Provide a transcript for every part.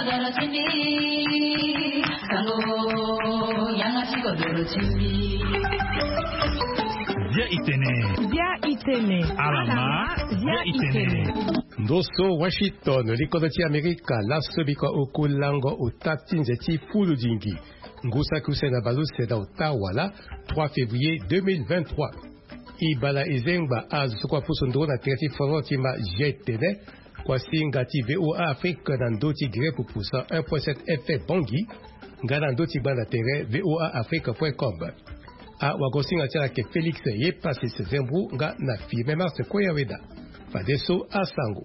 Alama via itene. Ndoso Washington likodoti Amerika lasobika okulango utatinzeti fulu jingi. Ngusa kusena baluse da Ottawa 3 février 2023. Ibala ezengba azukwa fusundo na terti forotima jetene. Kwa singati VOA Afrique na ndoti grepu pusa 1.7 FM Bongi. Ngana ndoti bana tere VOA Afrique.com. A wagosinga tira ke Felix ye passe sezembru nga na firme marse koya weda. Fadeso a Sango.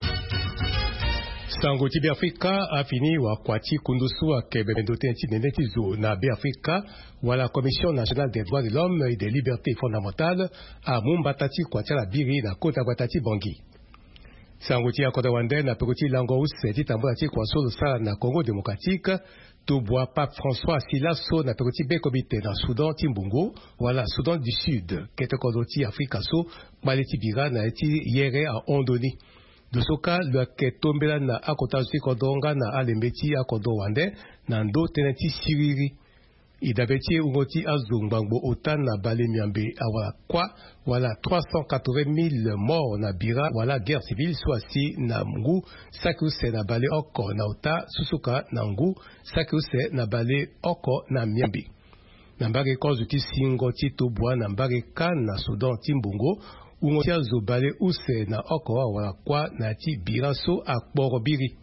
Sango ti Afrika a fini wa kwati kundusu wa kebemendo tenti neneti zo na Afrika wala Commission nationale des droits de l'homme et des libertés fondamentales a mumbatati kwati la biri na kota batati Bongi. Sango ti akoda wande na pekoti lango useti tambati kwa solo sala na Congo démocratique. Toboa Pape François Silasso na pekoti be komite na Soudan Timbungo wala Soudan du Sud kete kodoti Afrika so maleti bira na eti yere a ondoni. Dosoka le ketombela na akotazi kodonga na alembeti akodo wande na ndo teneti siriri. Idabeti ungoti azungbango otan na bale miambe awala kwa wala 380,000 morts na bira wala guerre civile swasi na mngu sakuse na bale oko na ota susuka na ngu sakuse na bale oko na miambe. Nambare kozu ti singo ti tobwa nambare kan na Sudan Timbungo ungoti azobale use na oko wala kwa na ti bira so akporo biri.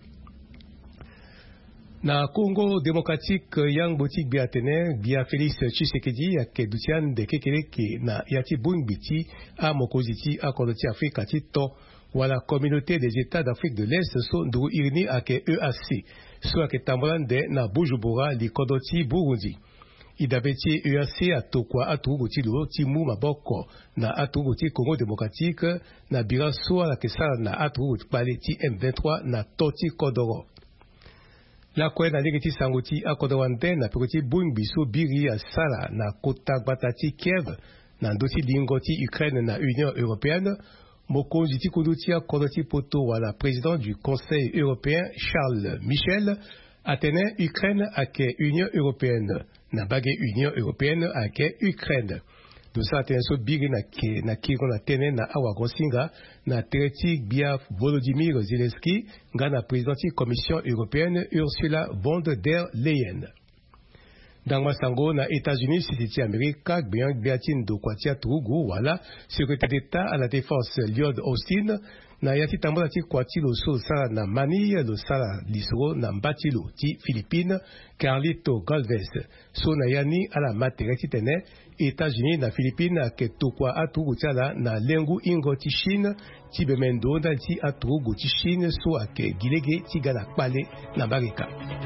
Na Congo démocratique yang botik biatene bia Félix Tshisekedi ya kedutian de kekeleke na yati bungbiti a mokoziti a koloti Afrika tito wala communauté des États d'Afrique de l'Est so ndu irni ake EAC so ake tambolande na Bujumbura li kodoti Burundi. Idabeti EAC atokwa atuguti lo timu maboko na atuguti Congo démocratique na bira so la kesala na atuguti pale ti M23 na toti kodoro. La kwe na ligeti sangoti akodawande na pekoti bunbiso biri ya sala na kota batati Kiev na ndoti lingoti Ukraine na Union européenne mokonzi ti kunduti akodoti poto wala président du Conseil européen Charles Michel atene Ukraine ake Union européenne na bage Union européenne ake Ukraine. Dosa atenso biri na kiro na tene na awagosinga na tereti bia Volodymyr Zelensky nga na présidenti Commission européenne Ursula von der Leyen. Dans masango na États-Unis siti Amerika bien biatin do kwatia trugu wala secrétaire d'État à la défense Lloyd Austin na yati tambola ti kwati lo so sala na Manille lo sala lisro na Mbatilo ti Philippines Carlito Galvez so na yani ala matereti tene États-Unis na Philippines ke tokwa atugu tala na lengu ingo ti Chine ti bemendo na ti atugu ti Chine so ake gilege ti gala pale na Barika.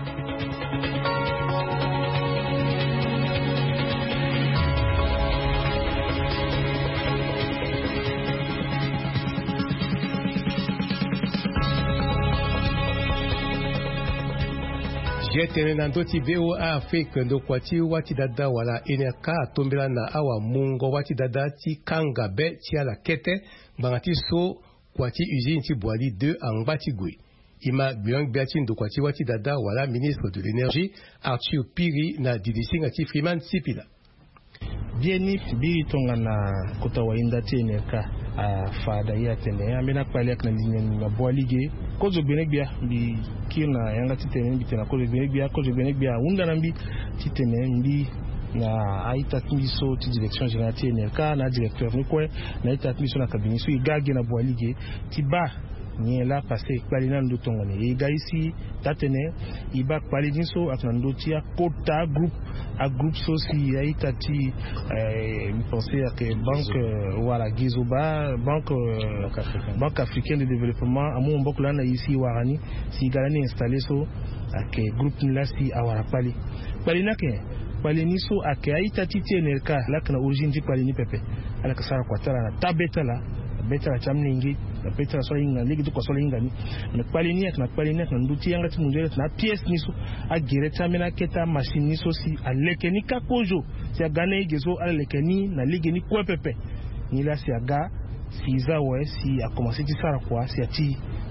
Jetene na ndoti VOA Afrique ndo kwati wati dada wala enerka atombela na awa mungo wati dada ti kanga be ti ala kete bangati so kwati usine ti boali 2 angbati gwe. Ima biang biati ndo kwati wati dada wala ministre de l'énergie Arthur Piri na didisinga ti Freeman Sipila. Bieni biri tonga na kota wa indati enerka a fada ya tene amena pale akna linya na boalige kozo benebia bi kina yanga titene bitena kozo benebia unda nambi titene mbi na aita timiso ti direction générale ti enerka na directeur ni ko na aita timiso na cabinet so igage na boalige ti ba ni la passé kwali na ndo tonga ne igaisi tatene iba kwali dinso akna ndo ti akota groupe so si aita ti penser que banque wala gizoba banque africaine de développement amu mboko la na ici warani si galani installé so ake groupe ni la si awara pali nake pali ni so ake aita ti enerka la kana origine ti pali ni pepe ala kasara kwatara na tabeta la beta chamningi na beta so inga ligi to so inga ni na pali ni na nduti yanga ti mundele na pièce ni so a gere tamena keta machine ni so si aleke ni kakojo si agane gezo aleke ni na ligi ni ko pepe ni la si aga si za we si a commencer ti sara kwa si ati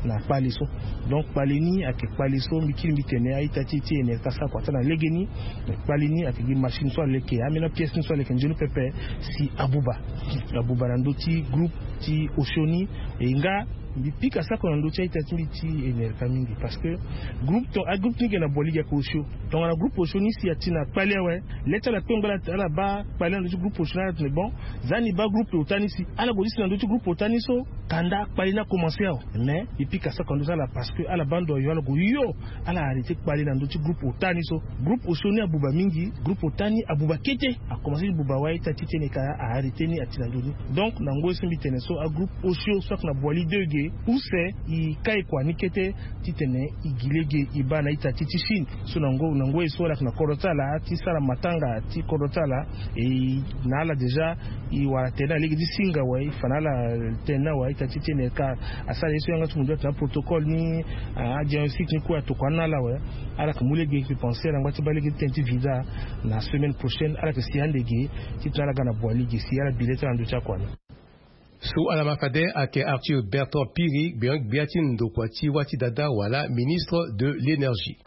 na paliso donc palini ake paliso mikili mitene aitati tiene kasa kwa tana legeni palini ake gi machine so leke amena pièce so leke njunu pepe si abuba na ndoti groupe ti oshoni enga bipika sa ko ndo chaita timiti enerka mingi parce que groupe ni na boliga ko show donc na groupe show ni si atina pale we leta la pengala ala ba pale ndo groupe show na bon zani ba groupe otani si ala godisi na ndo groupe otani so kanda pale na commencer mais bipika sa ko ndo la parce que ala bando yo ala go yo ala arrêter pale na ndo groupe otani so groupe show ni abuba mingi groupe otani abuba kete a commencer buba wa ita titene ka a arrêter ni atina ndo donc na ngo simbi tene so a groupe show so na boali 2 use I kai kwa nikete titene igilege ibana ita titishin so nango isola na korotala ti sala matanga ti korotala na ala deja I wala tena ligi disinga wa fanala tena wa ita titene ka asala yeso yanga tumundu ta protocol ni diagnostic ni kwa to kwanala wa ala kumulege ki penser ngwa ti balege tenti visa na semaine prochaine ala ke si andege ti tala gana boaligi si ala bileta ndo cha kwana. Sous Alamakade ake Arthur Bertrand Piri Biatin Dokwati Wati Dada wala ministre de l'énergie.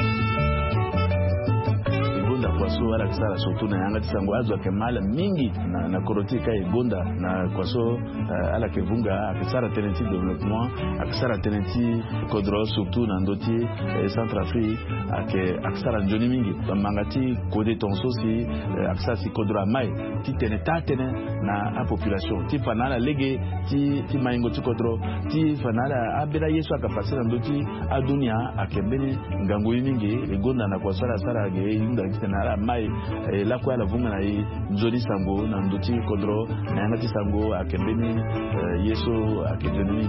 Kwaso ala kisara surtout na yanga tisango azwa kemala mingi na korotika igonda na kwaso ala kevunga akisara tenenti développement akisara tenenti kodro surtout na ndoti Centrafrique akisara njoni mingi mangati kode tonso si akisara si kodro mai ti tene na a population ti fanala lege ti maingo ti kodro ti fanala abela yesu akapasira ndoti adunia akembeni ngangu mingi igonda na kwaso ala sara ge inda kitena mai la kwa la vunga na njoni sango na ndoti kodro na yanga ti sango akembeni yesu akejeni.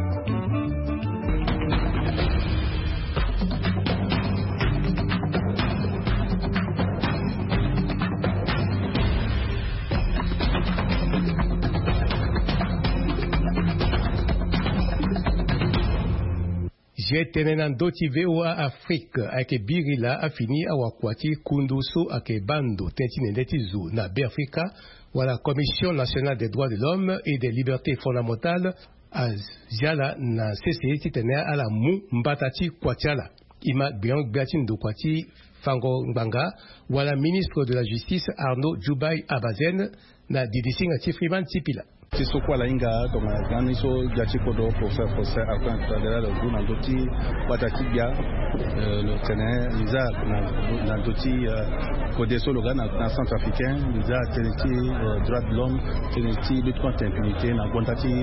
Jetenenan doti VOA Afrique ake birila afini awakwati kunduso ake bando tentinendetizu na Afrika wala Commission nationale des droits de l'homme et des libertés fondamentales aziala na CCE titene ala mu mbatati kwatiala ima biang biatin do kwati fango ngbanga wala ministre de la justice Arnaud Djoubaï Abazen na didisinga tifriman tipila. C'est ce quoi la inga donc quand ils sont jachiko do pour faire procès à quand de la guna doti patatiga le Sénégal lisa na doti kodeso loga na centrafricain lisa teneti droit de l'homme teneti lutte contre l'impunité na kontati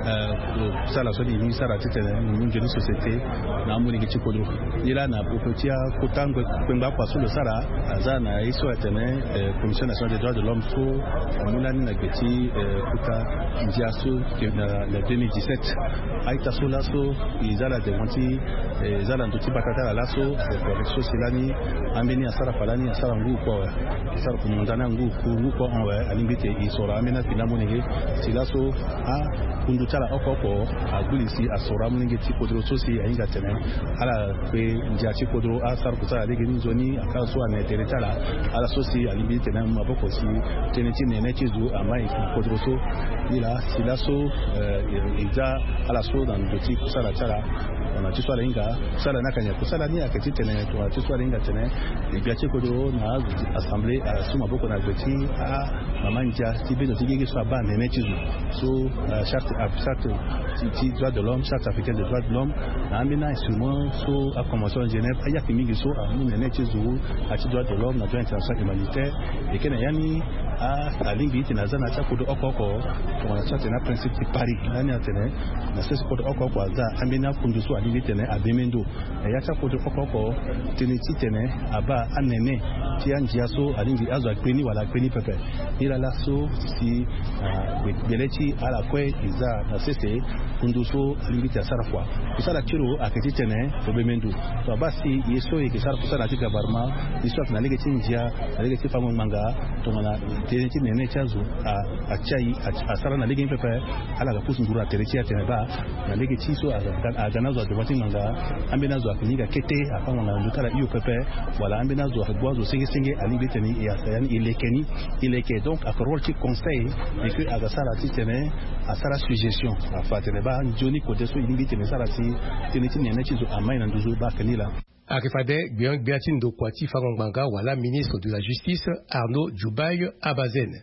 ça la soli ni sara tete ni jeune société na moni kichiko do ila na popotia kotango kwemba kwa solo sara azana iso atene commission nationale des droits de l'homme so mulani na geti kuta Ndiaso na 2017 aita so laso izala demonti izala ndoti bakata laso correction silani ambeni asara falani asara ngu kwa asara kumundana ngu kwa onwe alimbite isora amena finamonege silaso a kundutala okoko agulisi asora munenge tikodro sosi ainga tene ala pe ndiachi kodro asara kutala lege nzoni akaso aneteretala ala sosi alimbite na maboko si teneti nene chizu amai kodro so ila silaso iza ala so dan doti kusala chala na tiswala inga kusala nakanya kusala ni aketitene to tiswala inga tene ibiache kodo na assemblée asuma boko na doti a mamanja tibeno tigege so ba nene chizu so charte ti droit de l'homme charte africaine des droits de l'homme na amina instrument so a convention de Genève aya kimingi so a nene chizu a ti droit de l'homme na droit international humanitaire et kena yani a lingi tinazana cha kodo okoko kwa charte na principe Paris nani atene na sisi kodo okoko za amina kundusu alingi tene abemendo ya cha kodo okoko teneti tene aba anene ti anjiaso alingi azo akpeni wala akpeni pepe ila laso si beleti ala kwe iza na sisi kundusu alingi ta sarafwa kusala chiro aketi tene obemendo to basi yeso ikisara kusala tika barma iswa na lege tinjia lege tifango manga to mana teneti nene chazo a chai a sara na lege pepe ala ga pusu ngura tereti atene ba na lege chiso a ganazo adobati manga ambena zo akiniga kete afanga na ndukara iyo pepe wala ambena zo agwazo singe ali beteni ya sayani ileke donc a rôle qui conseil et que a sara titene a sara suggestion a fatene ba joni ko deso ili beteni sara ti teneti nene chizo amai na nduzo ba kanila. Akifade Biatin do Kwati Farongbanga wala ministre de la Justice Arnaud Djoubaï Abazen.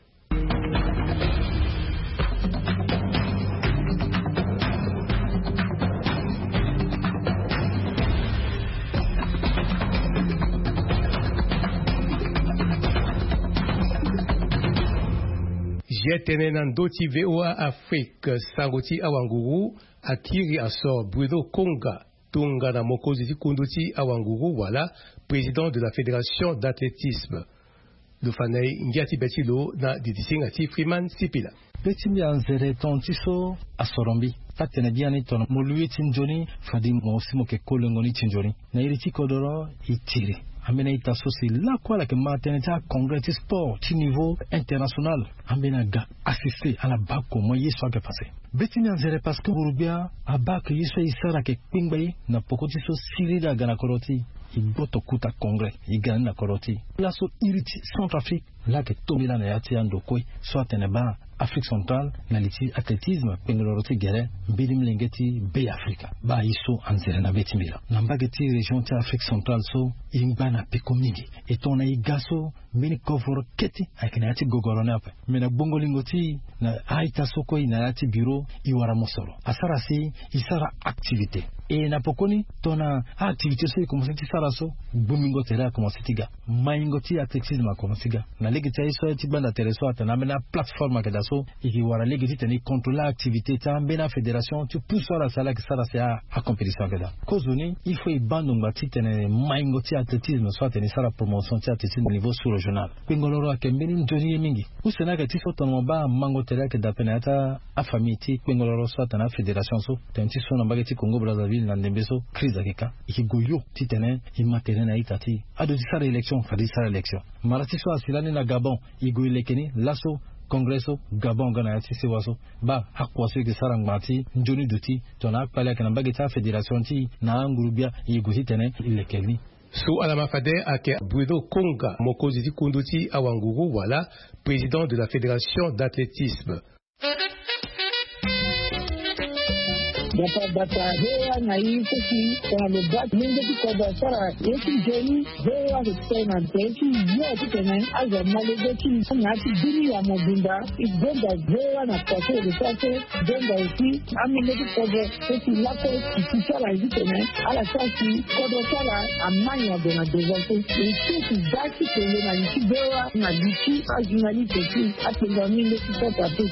Jetenenan doti VOA Afrique Sangoti Awanguru Akiri Assor Bruno Konga Tunga na Mokozi Kunduti Awanguru wala président de la Fédération d'athlétisme. Le fanei Ngiati Betilo na Didisingati Freeman Sipila. Betimi anzere tontiso asorombi. Tatene biani tono moluye tinjoni fadim mosimo ke kolongoni tinjoni. Na iriti kodoro itiri. Amena itaso si la kwa la ke mateneta congrès sport ti niveau international. Amena ga assister à la bako moye so ke passé. Betimi anzere parce que Urubia abak yiso isara ke pingbai na pokoti so sirida gana koroti. Iboto kuta congrès igana na koroti. La so iriti Centrafrique la ke tomila na yati ando koi so ateneba Afrique centrale na liti athlétisme pengoloroti gere mbilim lengeti be Africa ba iso anzere na betimila nambageti région ta Afrique centrale so imbana pekomingi etona igaso mini kovoro keti akina yati gogorona pa mena bongo lingoti na aita soko ina yati bureau iwara mosoro asara si isara activité et na pokoni tona activité so commencer ti sara so bumingo tera commencer tiga maingoti athlétisme commencer ga na legeti iso ti banda tereso atana mena plateforme ka so iki wara legeti tani contrôler activité ta mbena fédération tu pousse la sala que ça c'est à compétition que da kozoni il faut ibando ngati tene maingoti athlétisme soit tani sala promotion ti athlétisme au niveau sous-régional pengoloro akembeni njoni mingi usena ka ti foto no ba mango tele que da penata a famille ti pengoloro soit tana fédération so tenti so na bageti Congo Brazzaville na ndembeso crise akeka iki goyo ti tene imatere na itati ado ti sala élection fadi sala élection marati so asilani na Gabon igo ilekeni laso Congresso Gabon gana yati sewaso ba akwaso ke sarangmati njoni duti tona pala kana bageta fédération ti na ngurubia yiguti tene ilekeni Sou Alamafade ake Bruno Konga Mokozi Kunduti Awanguru wala président de la Fédération d'athlétisme. Bata hewa na hizo ki kwa lobati mingi kwa sara yeki jeni hewa kutena teki yote tena aza malezeki ngati dini ya mobinda igonda hewa na kwa kwa sasa gonga uki amileki kwa teki lako kisara hizo tena ala sasa kwa sara amanya dona dezato isi zaki tena na nchi hewa na nchi ajunali teki atenga mingi kwa tatu.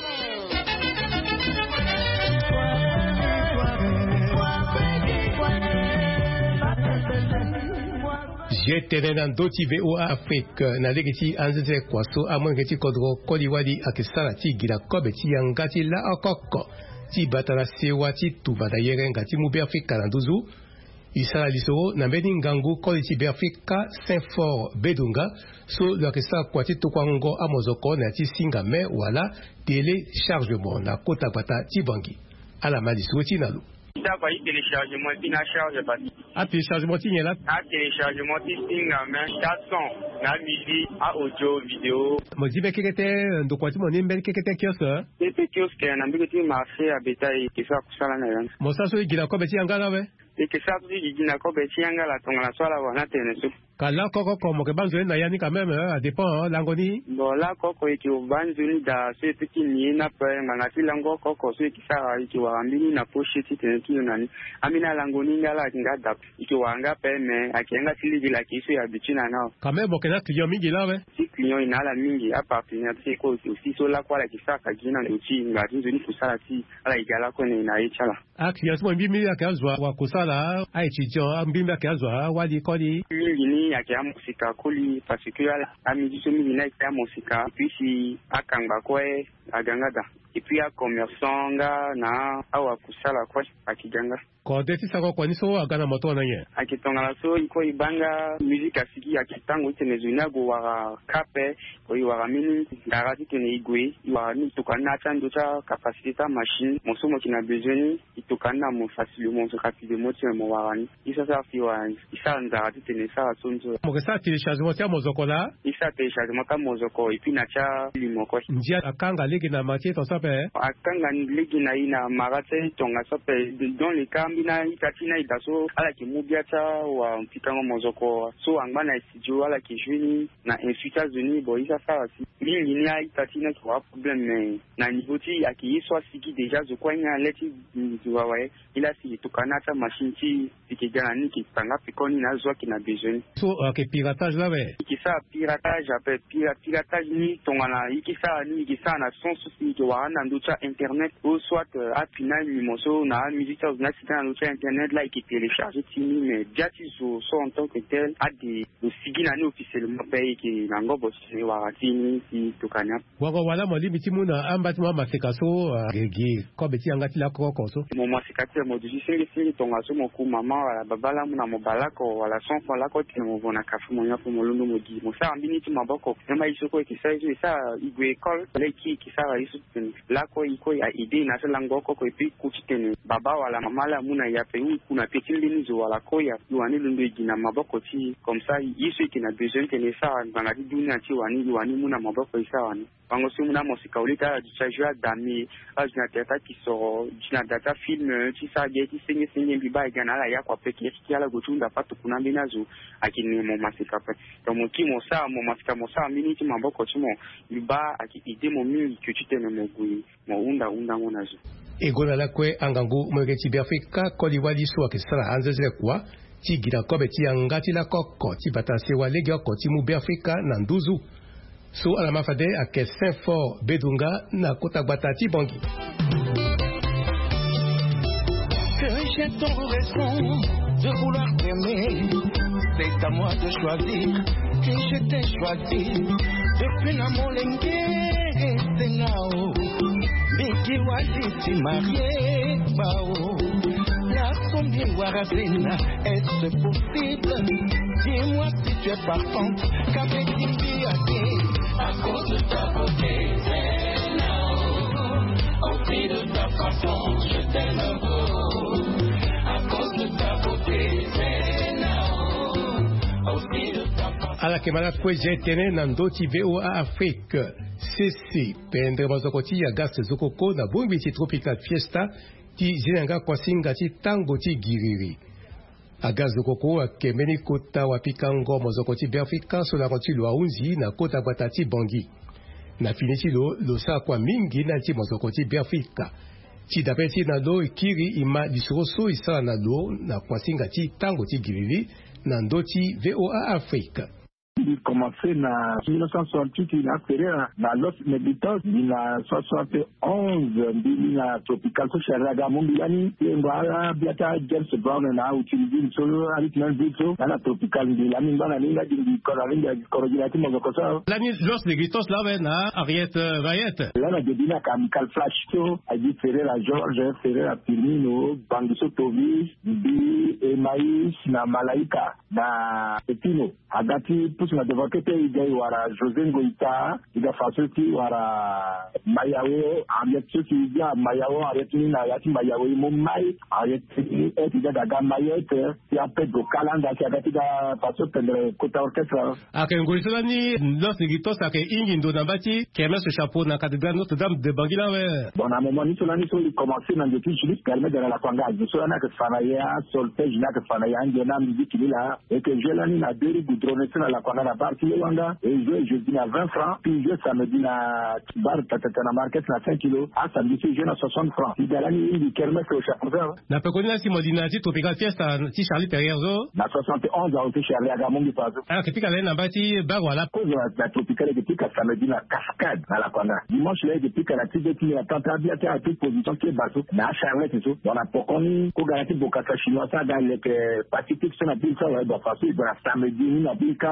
Jetenenan doti VOA Afrique na legeti anzeze kwaso amwengeti kodro koliwadi akisarati gila kobeti yangati la akoko ti batala sewati tubada yere ngati mube Afrika na nduzu isara lisoro na mbeni ngangu koliti be Afrika Saint-Fort Bedunga so lakisa kwati tukwango amozoko na ti singame wala téléchargement na kota bata ti bangi ala malisoti nalu. D'accord, il téléchargement, il n'a charge pas. Ah, téléchargement, il y a là. Ah, téléchargement, il y a là. 400, la musique, à audio, vidéo. Moi, je dis que c'était de quoi tu m'en dis, mais que c'était kiosque. C'était kiosque, on a mis le marché à bétail, qui soit ça là. Moi, ça, c'est qu'il a quoi, mais tu en gardes, ouais. Et que ça, tu dis, n'a quoi, mais tu en gardes, ton la soirée, on a tenu. Kala koko comme que banzoni na yani quand même à dépend langoni bon là koko iki banzoni da ce petit ni na pa ngati lango koko so iki sa iki wa ambini na poche ti tenki nani amina langoni ngala ngada iki wa nga pe me akenga tiligi la kiso ya bichina nao quand même bokena client mingi là ouais si client ina la mingi a partenaire c'est ko aussi so la kwa la kisaka gina uchi ngati nzoni kusala ti ala igala ko ni na ichala a client mo mbimi akazwa wa kusala a étudiant mbimi akazwa wali kodi mingi ya musika kuli parce que la musique mingi na ya musika puis si akanga kwe agangada. Et puis à commerçant na awa kusala kwa akiganga. Kodeti sako kwa niso agana moto na ye. Akitonga so iko ibanga musique asiki akitango itenezuna go wara kape ko iwara mini garati tene igwe iwara ni tukana tando cha capacité ta machine mosomo kina besoin itukana mo facilement so rapidement mo warani isa sa fiwa isa ndarati tene sa sonzo mo sa téléchargement ya mozoko la isa téléchargement ka mozoko et puis na cha limoko njia akanga legi na matie to sape akanga legi na ina marate tonga sape dans les kambina itatina idaso ala kimubiata wa mpikango mozoko so angana studio ala kijwini na États-Unis bo isa sa si mingi ni itatina kwa problème na nivoti akiiswa siki deja zo kwanya leti wawe ila si tukana ta machine ti tikigana ni kitanga pikoni na zo kina besoin so ke piratage la we ikisa piratage ape piratage ni tongana ikisa na son souci ke wana ndocha internet ou soit apina ni moso na musique na sita ndocha internet là qui télécharge tini mais biati so en tant que tel a des sigina ni officiellement payé qui nango bosi waratini si tukana wala mo limiti muna ambati mo masekaso gege ko beti angati la kokoso mo masekati mo disi tonga so mo ku mama wala babala muna mo balako wala son ko la ko tino mo na kafu mo nyapo mo lundo mo di mo sa ambini ti maboko ema isoko ki sa igwe école leki ki sa isu la ko iko ya ide na sala ngoko ko epi kutitene baba wala mama la muna ya pe kuna petit linizo wala ko ya wani lundo igina maboko ti comme ça isu ki na besoin tene sa ngana di dunia ti wani muna maboko isa wani bango si muna mosika ulita dijajua dami ajina teta ki so jina data film ti sa geti senye biba igana la ya kwa peke ki ala gotunda patu kuna binazo akini mo masika pa to mo ki mo sa mo masika mo sa miniti maboko ti mo biba aki ide mo mi ki ti tene mo gui mo unda ngona zo egona la kwe angangu mwegeti bi Afrika ko liwali so akisala anzeze kwa ti gira ko beti angati la kokko ti batase wa legi ko ti mu bi Afrika na nduzu so ala mafade ake Saint-Fort Bedunga na kota batati bangi que j'ai tant raison de vouloir t'aimer c'est à moi de choisir que je t'ai choisi depuis la molenge c'est nao Miki wajiti marié bao la sombi warazina est-ce possible dis-moi si tu es partante qu'avec Kimbiati à cause de ta beauté c'est nao au prix de ta façon je t'aime beau à cause de ta beauté c'est nao au prix de ta façon ala kemala kwe jetene na ndoti VOA Afrique CC pendre bazokoti ya gas zokoko na bumbi ti tropical fiesta ti zinanga kwa singa ti tango ti giriri aga zokoko akemeni kota wapikango mozokoti bi Afrika so la koti lo aunzi na kota batati bangi na finiti lo sa kwa mingi na ti mozokoti bi Afrika ti dapeti na lo kiri ima disroso isa na lo na kwa singa ti tango ti giriri na ndoti VOA Afrique. Il commençait en 1968, il a fait dans Los Meditos, il a 71, il a tropical social Ragamon Bilani, il a biata James Brown na utilisé solo avec un vidéo dans la tropical Bilani, dans la ligne du coordinateur Mozokosa. L'année Los Meditos là, na Ariette Vayette. Là, on a dit la Chemical Flash Show, a dit Ferreira George, Ferreira Pirmino, Banguso Tovis, Bi et Maïs, na Malaika, na Petino, Agati, na devokete ide wara José Ngoïta ida fasoti wara Mayawo ametso ti dia Mayawo aretini na yati Mayawo mo mai aretini ida daga Mayete ya Pedro Kalanda ki agati da fasoti de kota orchestra ake Ngoïta ni Los Meditos ake ingindo na bati keme ce chapeau na cathédrale Notre-Dame de Bangila we bon à moment ni solani so commencer dans depuis juste permet de la kwanga so na que fanaya solfège na que fanaya ngena musique là et que je l'ani na deux goudronné na la kwanga la partie Wanga et jouer jeudi à 20 francs puis jouer samedi à bar tatana market à 5 kilos à samedi je à 60 francs il galani il kermesse au chapeau na pekoni si modina ti tropical fiesta ti Charlie Perrierzo na 71 a été Charlie Agamongi pazo ah kepika le na bati ba voilà cause la tropical depuis que samedi na cascade à la Kwanda dimanche là depuis que la petite qui a tenté à toute position qui est bateau na Charlotte et tout on a pokoni ko garanti bokasa chinois ça dans les pacifique sur la pile ça va faire samedi na pika dimanche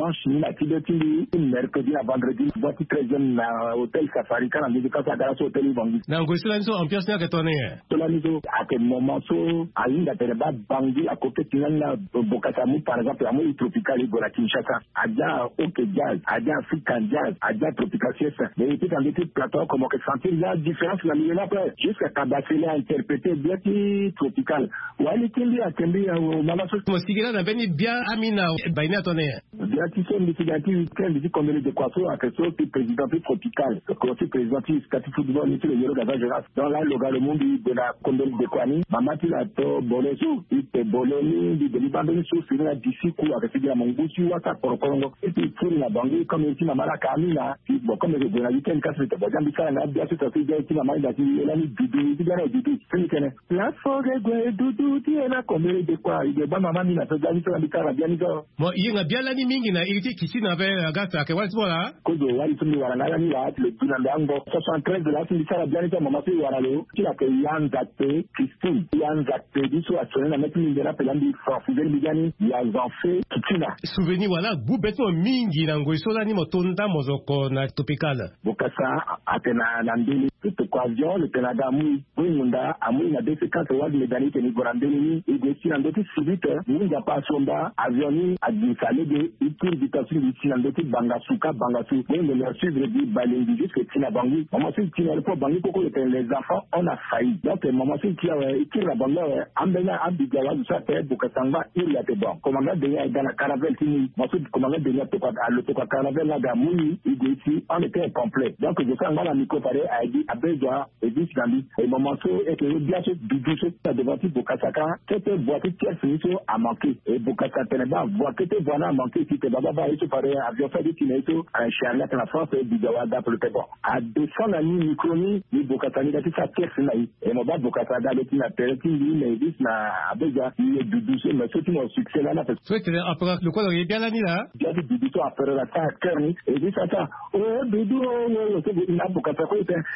dimanche ni na kidotili mercredi na vendredi boîte 13e na hôtel Safari kana ndi ka sagara so hôtel Bangi na ngosila nso ambiance na ketone to la nizo ake moment so alinda tereba Bangi a côté tinanga Bokatamu par exemple amu tropical Igora Kinshasa aja OK jazz aja African jazz aja tropical siesta mais était dans des plateaux comme que sentir la différence la milieu après jusqu'à Kabasele a interprété bien tropical wali kindi atembi au mama so mosigila na beni bien amina baina tone bien qui sont décidatifs quel dit comme de quoi so à que so président tropical le conseil présidentiel statif football ni le yoro d'avance dans la le monde de la condole de Kwani mama ti la to boleso ite boloni de libandoni so fina d'ici ko avec la mongusi wata korokongo et puis pour la Bangi comme ici mama la kamina bon comme le journaliste en casse de bajambi kana na bien so fait bien ici mama da ti elani dudu ti gana dudu fini la forêt gwe dudu ti ena comme de quoi il ba mama ni na so gani so bikara bien go mo yenga biala ni mingi na iriti kisina be agata ke wali bola ko do wali tumi wala na ni la le tunandango 73 de la bikara bien ko mama fi wala lo ti la ke yanzate Christine yanzate diso atona na metu ni ndela pelandi francisel bigani ya zanfe kitina souvenir wala bubeto mingi na ngoisola ni motonda mozoko na topikala bokasa atena na ndeli tout occasion le Canada amu bunda amu na DC4 wadi medali ke ni gorandeli igesi na ndoti civite ninga pasomba avioni adisale de itur ditation di sinandoti bangasuka bangasu mais le suivre di balengi jusque tina Bangi maman si tina le Bangi koko les enfants on a failli donc maman si tia itur la Bangi ambena abigawa ça peut bokatanga il a été bon commandant de ya dans la caravelle tini maman commandant de ya to ka caravelle la gamuni igesi on était incomplet donc je sens la micro paré a dit Abedja et dit Gambi et maman so et que bien ce dudu ça devant Bokasaka c'était boîte qui finito a manqué et Bokasaka teneba boîte que voilà manqué si te baba et tu paré avion fait du kineto un charlotte la France et Bigawada pour le pébon à 200 la microni ni Bokasaka ni ça caisse là et mon baba Bokasaka avec une apéritif mais dit na Abedja il est dudu mais c'est un succès là parce que tu après le quoi il est bien là ni là bien dudu après la ça cœur ni et dit ça oh dudu c'est na Bokasaka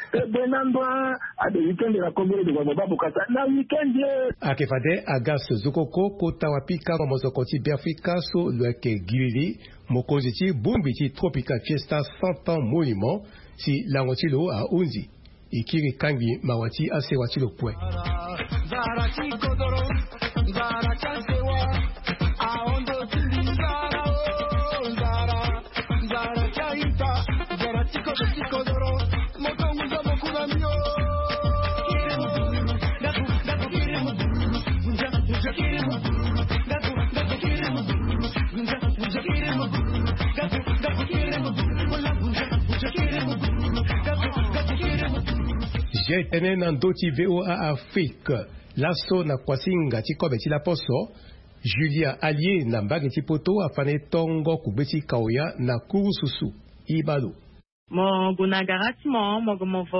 benandwa a de weekend de la commune de Wababa Bokasa na weekend akefade agas zokoko kota wapika mozokoti biafrika so lweke gilili mokonziti bumbiti tropical fiesta 100 ans monument si langotilo a unzi ikiri kangi mawati asewatilo pwe J'ai tenu dans d'autres VOA Afrique. Lasso na kwasinga tikobe tila poso. Julia Allier na mbageti poto afane tongo kubeti kaoya na kurususu. Ibalo. Mon gunagarati mo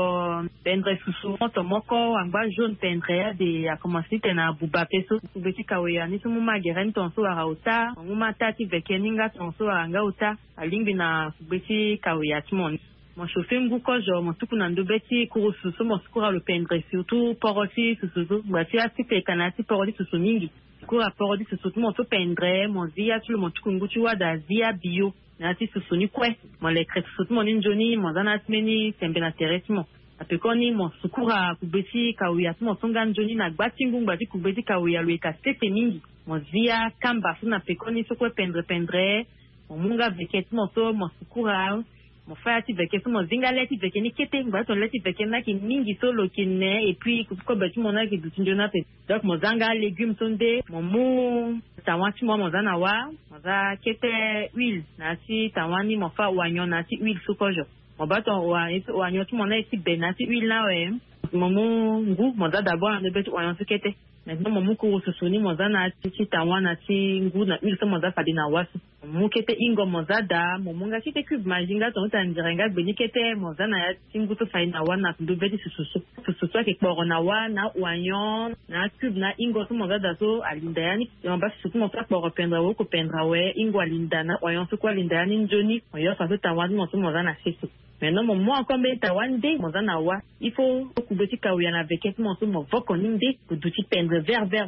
pendre susu moko amba jaune pendre de a commencé tena buba peso kubeti kaoya ni sumu mageren tonso arauta muma tati vekeninga tonso arangauta alingi na kubeti kaoya timon. Mon chauffeur m'gouko jo mon tuku na ndobeti kurususu mon skura le pendre surtout poroti susu bati asipe kanati poroti susu mingi kura poroti susu mon to pendre mon zia tu mon tuku nguchi wa da zia bio nati susu ni kwe mon le crête susu mon injoni mon zanat meni sembe na teresimo apekoni mon sukura kubeti kawia mon songa njoni na gbatingu ngati kubeti kawia le kasete mingi mon zia kamba funa pekoni sokwe pendre mon munga veket mon to mon sukura mon frère ti veke so mo zinga leti veke ni kete ngba to leti veke na ki mingi solo kinne et puis ko beti mo na ki dutindona pe donc mo zanga légumes sonde mo mu tawati mo zana wa mo za kete huile na si tawani mo fa wanyo na si huile sokojo mo bato wanyo ti mo na si benati huile na we mo mu ngu mo za d'abord na beti wanyo so kete maintenant mo mu ko susuni mo zana ti tawana ti ngu na huile so mo za fadi na wasu mukete ingo mozada momunga kite cube majinga tonta ndirenga benikete mozana ya tinguto faina wana ndubeti susu ke korona wana wanyon na cube na ingo so mozada so alinda yani yamba susu mo fa ko pendra wo ko pendra we ingo alinda na wanyon so ko alinda yani njoni oyo fa so tawani mo so mozana sesu maintenant mo mo akombe tawande mozana wa il faut kubeti kawya na veket mo so mo voko ninde ko duti pendre vert si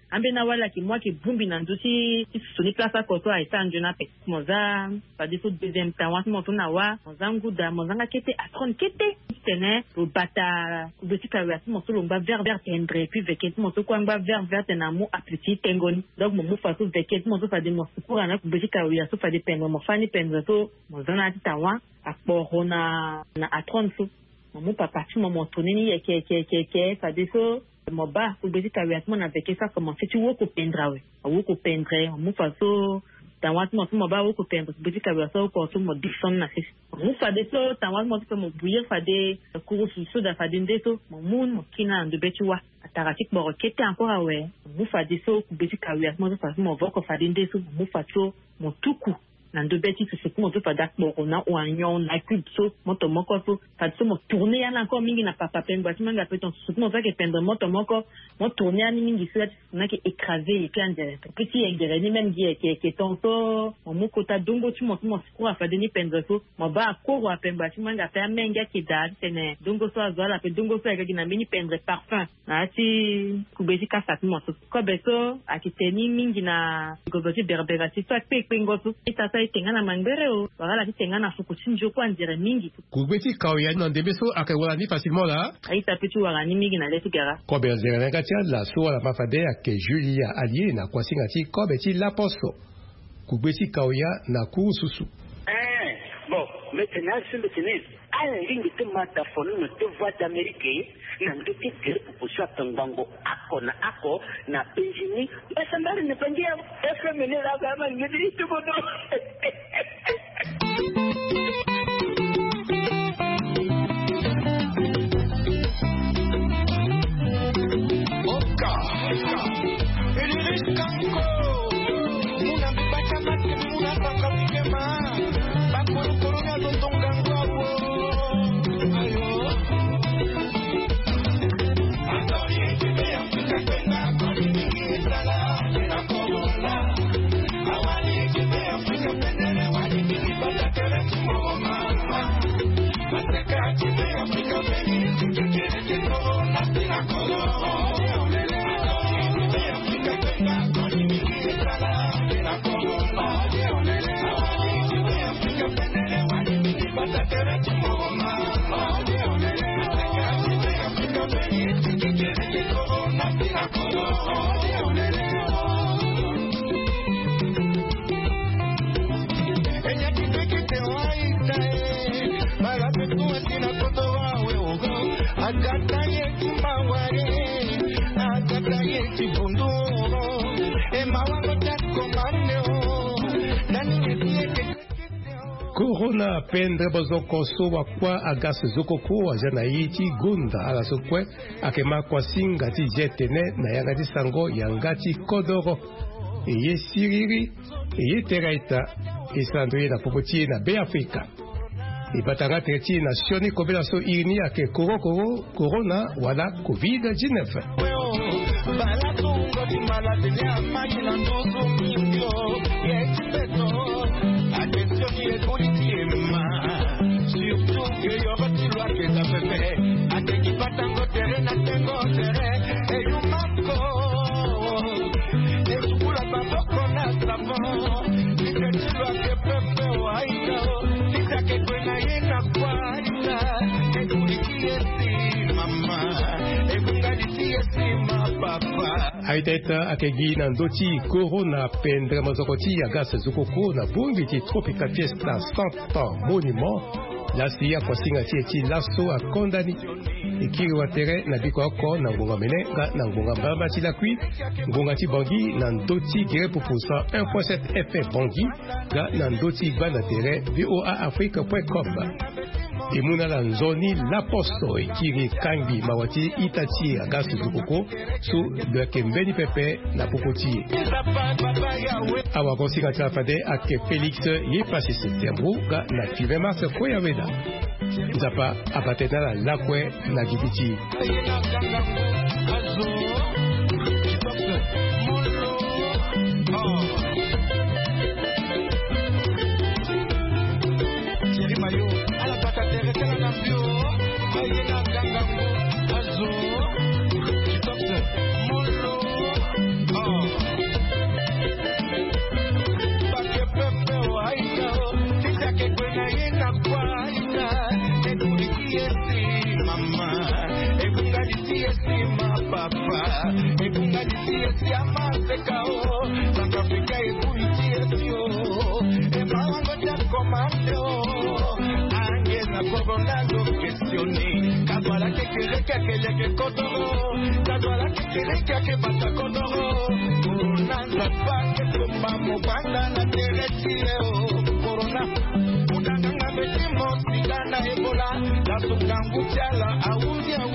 ambena wala ki moi ki bumbi na nduti soni place koto a etanjo na pe moza pa de so deuxième temps wa mo tuna wa mozanguda mozanga kete atron kete tene o bata kubeti ka wa mo solo ngba vert tendre puis veket mo to kwa ngba vert na mo apeti tengoni donc mo fa so veket mo to fa de mo pour na kubeti ka wa so fa de pendre mo fani pendre to mozana tawa akporo na atron so mo papa tu mo tonini ke fa de so mo ba kubeti ka wa mo na veket ça comment tu wo ko pendre we wo ko pendre mo fa so tawat mo ba wo ko pendre kubeti ka wa so ko to mo dixon na fis mo fa de so tawat mo to mo bouillir fa de cours so da fa de ndeto mo mun mo kina ndo betiwa ataratik mo kete encore awe mo fa de so kubeti ka wa mo fa mo voko fa de ndeto mo fa to mo tuku na ndo beti se ko mo to fa dak mo na o anyon na kubso mo to moko so fa so mo tourner yana encore mingi na papa pengwa ti manga peton so mo fa ke pendre mo to moko mo tourner ani mingi so na ke écraser et puis en direct petit engere ni même die ke ton so mo ko ta dongo ti mo ko fa de ni pendre so mo ba ko wa pengwa ti manga fa menga ki da tene dongo so azala pe dongo so ga na mini pendre parfum na ti kubezi ka sa mo so ko beso akiteni mingi na goboti berbera ti fa pe pengo so ita tengana mangere o wala tengana fukuchinjo kwa ndire mingi kubeti kauya na ndebeso akawala ni facilement là aita pitu wala ni mingi na letu gara ko bezera na katia la so la mafade ake Julia allié na kwa singati ko beti la poso kubeti kauya na kususu bon maintenant sur le tennis alingi te mata fonu no te voix d'Amérique na ndoki kere kuposha tangango ako na penjini basa ndari ne pangia FM ne la kama ngidi tu bodo Corona pendre bozoko so wa kwa agas zokoko ajana iti gunda ala sokwe akema kwa singa ti jetene na yangati sango yangati kodoro eye siriri eye teraita esandwe na popoti na be Afrika ibatanga treti nasioni kobela so irni ake koro corona wala COVID-19 Aiteta akegi na ndoti corona pendre mazokoti agas zukoko na bungi ti tropical fiesta 100 ans monument la siya kwa singa ti lasso a kondani ikiri watere na bikoko na ngonga mene na ngonga bamba ti lakui ngonga ti bangi na ndoti gere pupusa 1.7 FM bangi ga na ndoti bana tere voaafrique.com imuna la nzoni la posto ikiri kangi mawati itachi agasi zukoko su de kembeni pepe na pokoti awa konsika tafade ake Felix ye pasi septembre ga na 9 mars ko ya weda zapa apatena la lakwe na gibiti Mafa ekunga disiesi amasekao South Africa ekuitiesio Emawango cha komando Angena Coronado questione Kadwala kekereke keleke kodoro Kadwala kekereke kebata kodoro Unanza pake tumba mubanda na teretio Corona Udanganga betimo sigana ebola La sukangu chala auzi